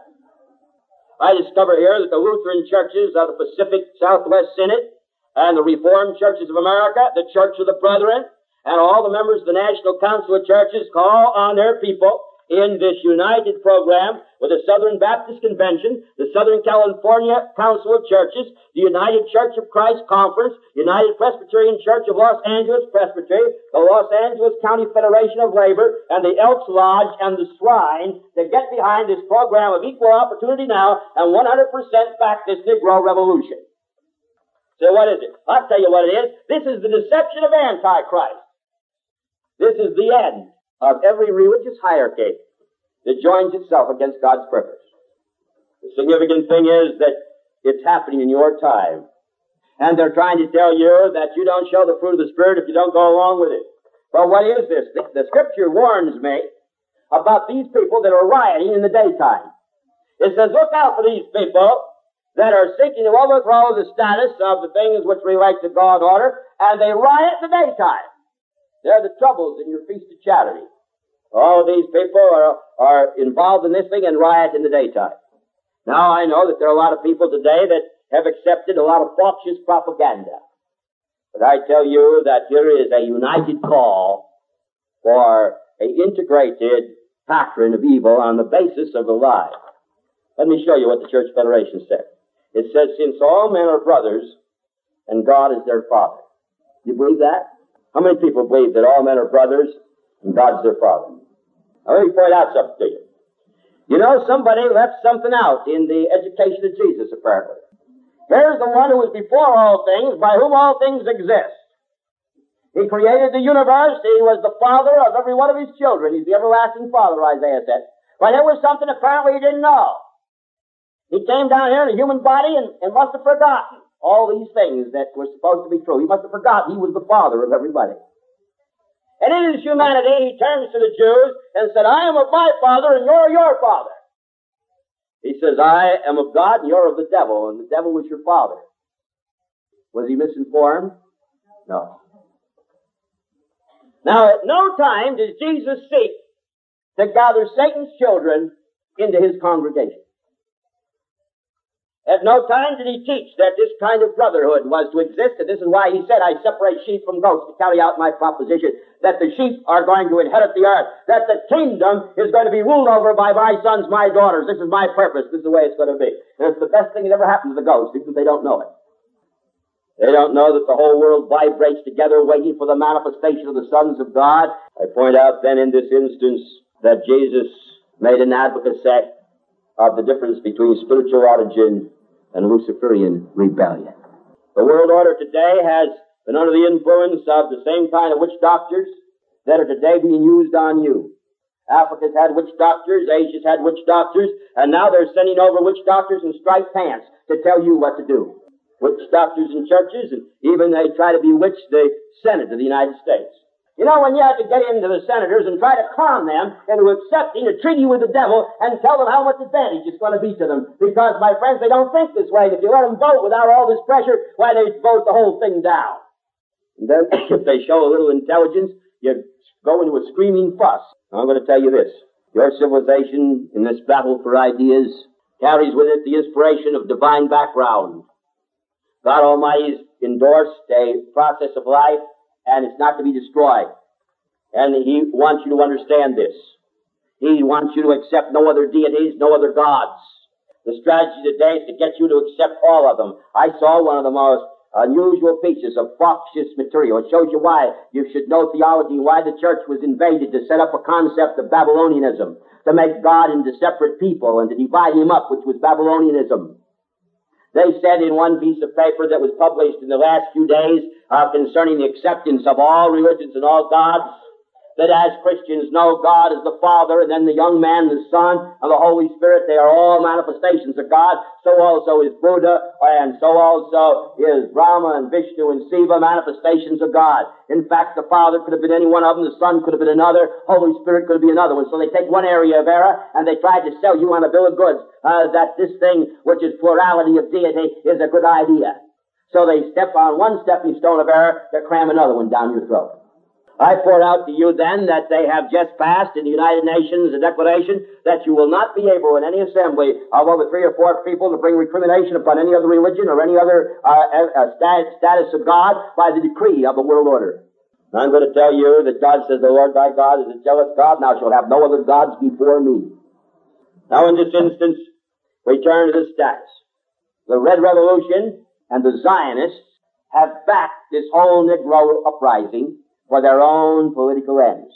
I discover here that the Lutheran churches of the Pacific Southwest Synod and the Reformed churches of America, the Church of the Brethren, and all the members of the National Council of Churches call on their people in this united program with the Southern Baptist Convention, the Southern California Council of Churches, the United Church of Christ Conference, United Presbyterian Church of Los Angeles Presbytery, the Los Angeles County Federation of Labor, and the Elks Lodge and the Shrine to get behind this program of equal opportunity now and 100% back this Negro Revolution. So what is it? I'll tell you what it is. This is the deception of Antichrist. This is the end of every religious hierarchy that joins itself against God's purpose. The significant thing is that it's happening in your time. And they're trying to tell you that you don't show the fruit of the Spirit if you don't go along with it. Well, what is this? The Scripture warns me about these people that are rioting in the daytime. It says, look out for these people that are seeking to overthrow the status of the things which relate to God's order, and they riot in the daytime. They're the troubles in your Feast of Charity. All these people are involved in this thing and riot in the daytime. Now I know that there are a lot of people today that have accepted a lot of factious propaganda. But I tell you that here is a united call for an integrated doctrine of evil on the basis of the lie. Let me show you what the Church Federation said. It says, since all men are brothers and God is their Father. Do you believe that? How many people believe that all men are brothers and God's their Father? Now, let me point out something to you. You know, somebody left something out in the education of Jesus, apparently. Here's the one who was before all things, by whom all things exist. He created the universe. He was the father of every one of his children. He's the everlasting Father, Isaiah said. But there was something apparently he didn't know. He came down here in a human body and must have forgotten all these things that were supposed to be true. He must have forgotten he was the father of everybody. And in his humanity, he turns to the Jews and said, I am of my father and you're your father. He says, I am of God and you're of the devil, and the devil was your father. Was he misinformed? No. Now, at no time does Jesus seek to gather Satan's children into his congregation. At no time did he teach that this kind of brotherhood was to exist, and this is why he said, I separate sheep from goats to carry out my proposition, that the sheep are going to inherit the earth, that the kingdom is going to be ruled over by my sons, my daughters. This is my purpose. This is the way it's going to be. And it's the best thing that ever happened to the goats, even if they don't know it. They don't know that the whole world vibrates together waiting for the manifestation of the sons of God. I point out then in this instance that Jesus made an advocacy of the difference between spiritual origin and Luciferian rebellion. The world order today has been under the influence of the same kind of witch doctors that are today being used on you. Africa's had witch doctors, Asia's had witch doctors, and now they're sending over witch doctors in striped pants to tell you what to do. Witch doctors in churches, and even they try to bewitch the Senate of the United States. You know, when you have to get into the senators and try to calm them into accepting a treaty with the devil and tell them how much advantage it's going to be to them. Because, my friends, they don't think this way. If you let them vote without all this pressure, why, they vote the whole thing down. And then, if they show a little intelligence, you go into a screaming fuss. Now, I'm going to tell you this. Your civilization, in this battle for ideas, carries with it the inspiration of divine background. God Almighty has endorsed a process of life, and it's not to be destroyed. And He wants you to understand this. He wants you to accept no other deities, no other gods. The strategy today is to get you to accept all of them. I saw one of the most unusual pieces of Foxian material. It shows you why you should know theology, why the church was invaded to set up a concept of Babylonianism, to make God into separate people and to divide Him up, which was Babylonianism. They said in one piece of paper that was published in the last few days concerning the acceptance of all religions and all gods, that as Christians know God as the Father, and then the young man, the Son, and the Holy Spirit, they are all manifestations of God. So also is Buddha, and so also is Brahma and Vishnu and Shiva, manifestations of God. In fact, the Father could have been any one of them, the Son could have been another, Holy Spirit could have been another one. So they take one area of error, and they try to sell you on a bill of goods that this thing, which is plurality of deity, is a good idea. So they step on one stepping stone of error to cram another one down your throat. I pour out to you then that they have just passed in the United Nations a declaration that you will not be able in any assembly of over 3 or 4 people to bring recrimination upon any other religion or any other status of God by the decree of the world order. And I'm going to tell you that God says, the Lord thy God is a jealous God, thou shalt have no other gods before me. Now in this instance, we turn to the status. The Red Revolution and the Zionists have backed this whole Negro uprising for their own political ends.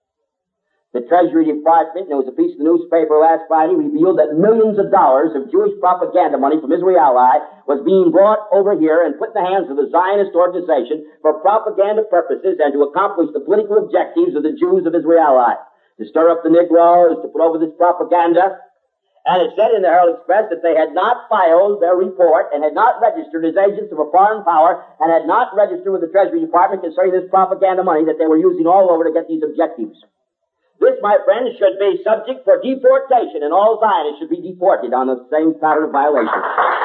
The Treasury Department, and there was a piece of the newspaper last Friday, revealed that millions of dollars of Jewish propaganda money from Israel Ally was being brought over here and put in the hands of the Zionist organization for propaganda purposes and to accomplish the political objectives of the Jews of Israel Ally. To stir up the Negroes, to put over this propaganda. And it said in the Herald Express that they had not filed their report and had not registered as agents of a foreign power and had not registered with the Treasury Department concerning this propaganda money that they were using all over to get these objectives. This, my friends, should be subject for deportation, and all Zionists should be deported on the same pattern of violation.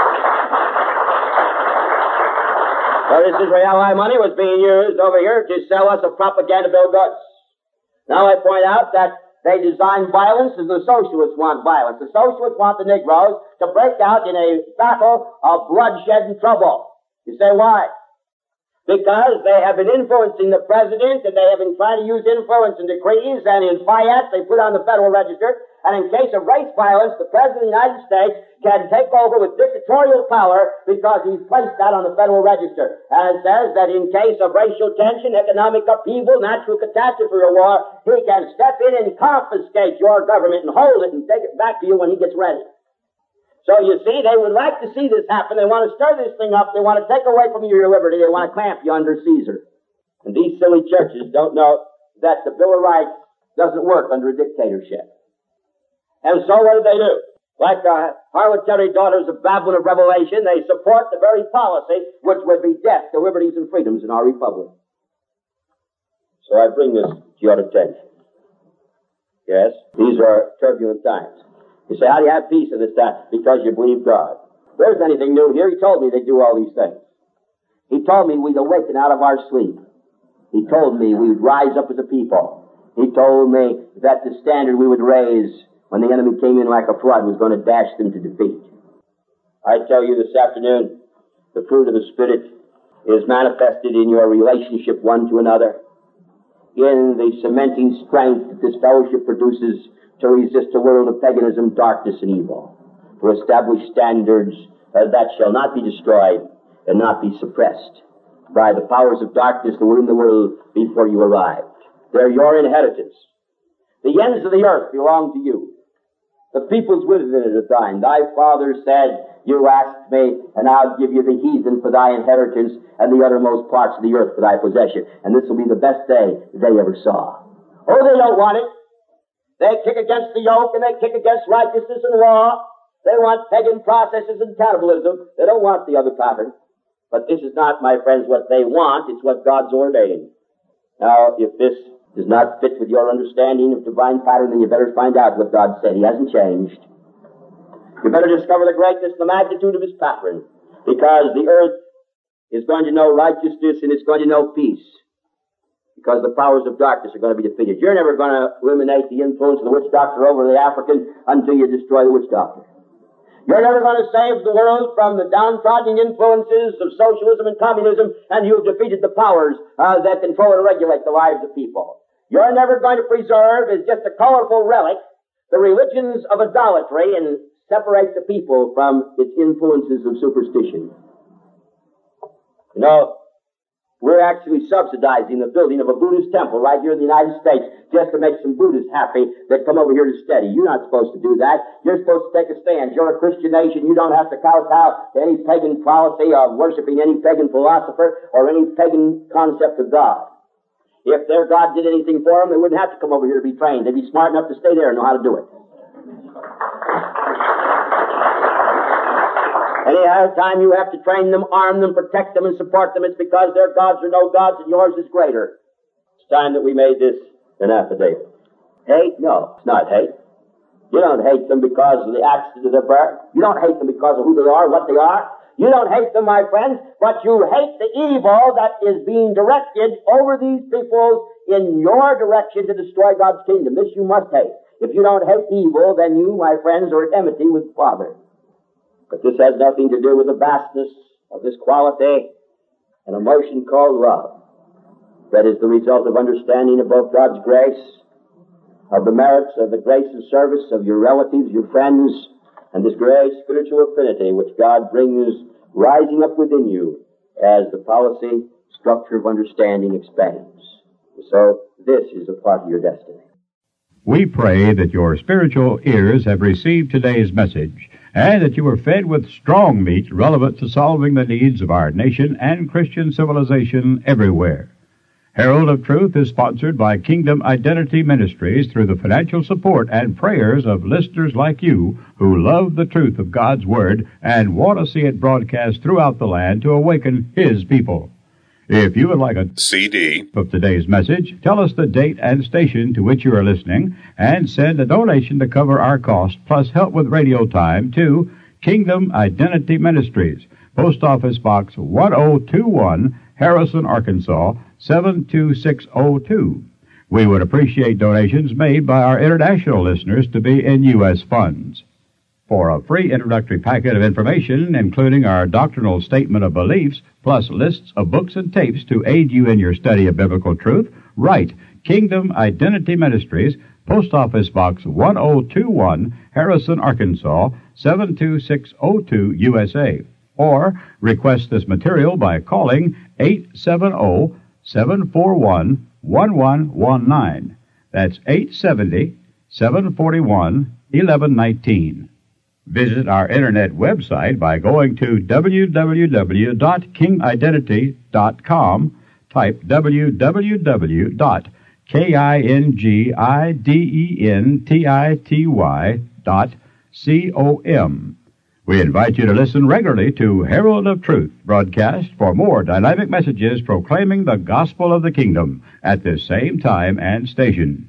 So this Israel money was being used over here to sell us a propaganda bill goods. Now I point out that they design violence as the socialists want violence. The socialists want the Negroes to break out in a battle of bloodshed and trouble. You say, why? Because they have been influencing the president, and they have been trying to use influence in decrees, and in fiat they put on the Federal Register, and in case of race violence, the President of the United States can take over with dictatorial power because he's placed that on the Federal Register. And it says that in case of racial tension, economic upheaval, natural catastrophe or war, he can step in and confiscate your government and hold it and take it back to you when he gets ready. So you see, they would like to see this happen. They want to stir this thing up. They want to take away from you your liberty. They want to clamp you under Caesar. And these silly churches don't know that the Bill of Rights doesn't work under a dictatorship. And so what do they do? Like the Harlotary Daughters of Babylon of Revelation, they support the very policy which would be death to liberties and freedoms in our republic. So I bring this to your attention. Yes, these are turbulent times. You say, how do you have peace in this time? Because you believe God. There isn't anything new here. He told me they'd do all these things. He told me we'd awaken out of our sleep. He told me we would rise up as a people. He told me that the standard we would raise when the enemy came in like a flood, was going to dash them to defeat. I tell you this afternoon, the fruit of the Spirit is manifested in your relationship one to another, in the cementing strength that this fellowship produces to resist a world of paganism, darkness, and evil, to establish standards that shall not be destroyed and not be suppressed by the powers of darkness that were in the world before you arrived. They're your inheritance. The ends of the earth belong to you. The peoples within it are thine. Thy father said, you asked me, and I'll give you the heathen for thy inheritance and the uttermost parts of the earth for thy possession. And this will be the best day they ever saw. Oh, they don't want it. They kick against the yoke and they kick against righteousness and law. They want pagan processes and cannibalism. They don't want the other pattern. But this is not, my friends, what they want. It's what God's ordained. Now, if this does not fit with your understanding of divine pattern, then you better find out what God said. He hasn't changed. You better discover the greatness and the magnitude of His pattern, because the earth is going to know righteousness and it's going to know peace, because the powers of darkness are going to be defeated. You're never going to eliminate the influence of the witch doctor over the African until you destroy the witch doctor. You're never going to save the world from the downtrodden influences of socialism and communism, and you've defeated the powers that control and regulate the lives of people. You're never going to preserve, as just a colorful relic, the religions of idolatry and separate the people from its influences of superstition. You know, we're actually subsidizing the building of a Buddhist temple right here in the United States just to make some Buddhists happy that come over here to study. You're not supposed to do that. You're supposed to take a stand. You're a Christian nation. You don't have to kowtow to any pagan policy of worshiping any pagan philosopher or any pagan concept of God. If their God did anything for them, they wouldn't have to come over here to be trained. They'd be smart enough to stay there and know how to do it. Any other time you have to train them, arm them, protect them, and support them, it's because their gods are no gods and yours is greater. It's time that we made this an affidavit. Hate? No, it's not hate. You don't hate them because of the accident of their birth. You don't hate them because of who they are, what they are. You don't hate them, my friends, but you hate the evil that is being directed over these people in your direction to destroy God's kingdom. This you must hate. If you don't hate evil, then you, my friends, are at enmity with the Father. But this has nothing to do with the vastness of this quality, an emotion called love. That is the result of understanding of both God's grace, of the merits of the grace and service of your relatives, your friends, and this great spiritual affinity which God brings rising up within you as the policy structure of understanding expands. So this is a part of your destiny. We pray that your spiritual ears have received today's message, and that you are fed with strong meat relevant to solving the needs of our nation and Christian civilization everywhere. Herald of Truth is sponsored by Kingdom Identity Ministries through the financial support and prayers of listeners like you who love the truth of God's Word and want to see it broadcast throughout the land to awaken His people. If you would like a CD of today's message, tell us the date and station to which you are listening, and send a donation to cover our cost, plus help with radio time, to Kingdom Identity Ministries, Post Office Box 1021, Harrison, Arkansas, 72602. We would appreciate donations made by our international listeners to be in U.S. funds. For a free introductory packet of information, including our doctrinal statement of beliefs, plus lists of books and tapes to aid you in your study of biblical truth, write Kingdom Identity Ministries, Post Office Box 1021, Harrison, Arkansas, 72602, USA. Or request this material by calling 870-741-1119. That's 870-741-1119. Visit our internet website by going to www.kingidentity.com. Type www.kingidentity.com. We invite you to listen regularly to Herald of Truth broadcast for more dynamic messages proclaiming the gospel of the kingdom at this same time and station.